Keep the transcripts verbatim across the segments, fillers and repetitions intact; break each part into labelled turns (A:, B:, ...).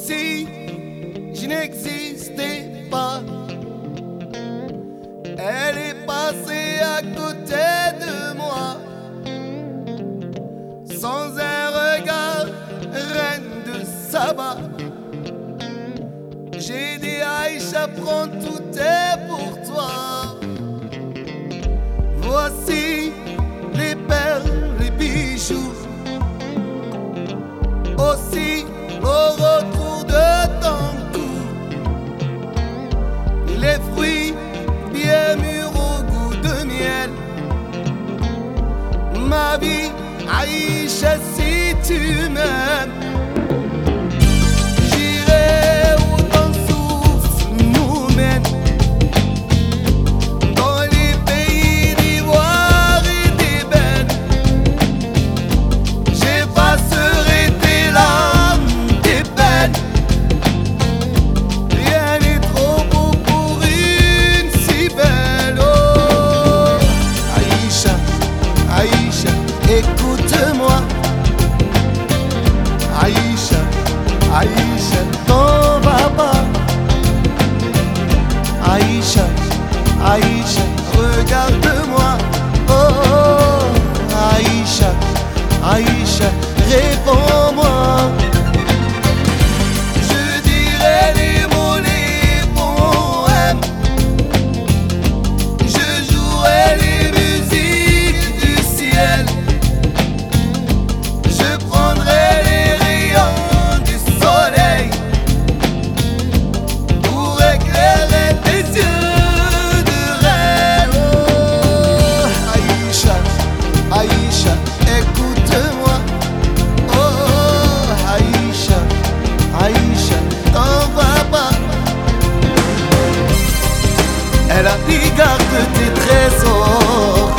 A: si je n'existais pas. Elle est passée à côté de moi, sans un regard, reine de Saba. J'ai dit Aïcha, prends, tout est pour toi. Voici les perles, les bijoux, aussi au retour de ton cou, les fruits bien mûrs au goût de miel. Ma vie, Aïcha, si tu m'aimes, j'irai où ton souffle nous mène, dans les pays d'ivoire et d'ébène. J'effacerai tes larmes, tes peines. Rien n'est trop beau pour une si belle. Oh, Aïcha, Aïcha, écoute-moi. Aïcha, Aïcha, t'en vas pas. Aïcha, Aïcha, regarde-moi. Oh, oh, Aïcha, Aïcha, réponds-moi. Je dirai les mots, les poèmes. Je jouerai les musiques du ciel. Je prendrai les rayons du soleil pour éclairer tes yeux de reine. Oh, Aïcha, Aïcha, écoute-moi. Oh, Aïcha, Aïcha, t'en vas pas. Elle a dit garde tes trésors.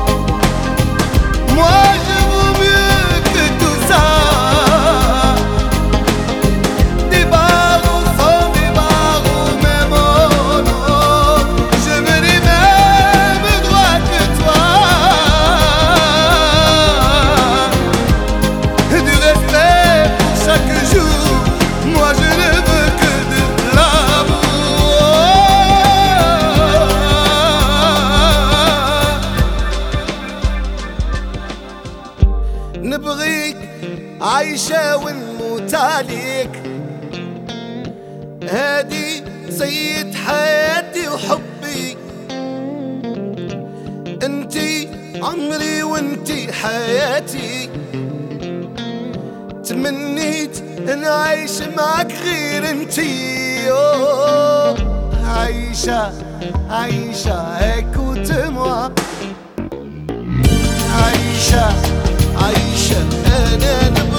A: Moi je vaux mieux que tout ça. Des barreaux sans des barreaux, même oh non. Je veux les mêmes droits que toi. Du respect pour chaque jour. Moi je ne veux que de l'amour. نبغيك عايشة ونموت عليك. هادي سيد حياتي وحبي. انتي عمري وانتي حياتي. تمنيت نعيش معك غير انتي. أوه، عايشة، عايشة، écoute-moi. عايشة، عايشة، أنا نبغيك.